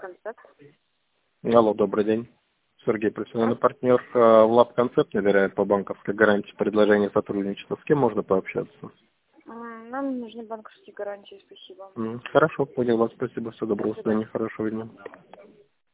Концепт. Алло, добрый день. Сергей, профессиональный партнер Лаб Концепт не доверяет по банковской гарантии предложение сотрудничества. С кем можно пообщаться? Нам нужны банковские гарантии, спасибо. Хорошо, понял вас. Спасибо, всего доброго, До до свидания, свидания. хорошего дня.